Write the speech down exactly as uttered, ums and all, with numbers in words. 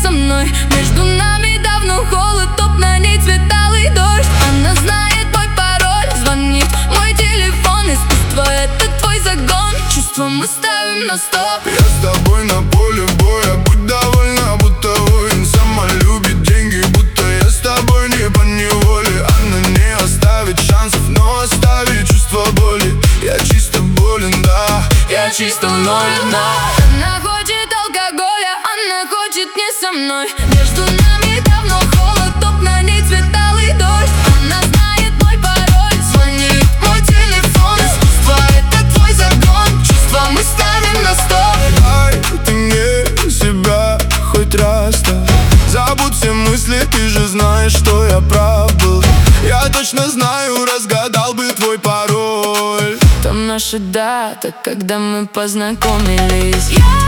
со мной. Между нами давно холод, топ на ней цвет алый дождь. Она знает мой пароль, звонит мой телефон. Искусство — это твой загон, чувства мы ставим на стоп. Я с тобой на поле боя, будь довольна, будто воин. Сама любит деньги, будто я с тобой не поневоле. Она не оставит шансов, но оставит чувство боли. Я чисто болен, да, я чисто ноль дна. Она хочет алкоголя, она хочет не со мной. Между нами давно холод, топ на ней цвет алый дождь. Она знает мой пароль, звонит мой телефон. Искусство — это твой загон, чувства мы ставим на стоп. Дай ты мне себя хоть раз-то. Забудь все мысли, ты же знаешь, что я прав был. Я точно знаю, разгадал бы твой пароль. Там наша дата, когда мы познакомились. Я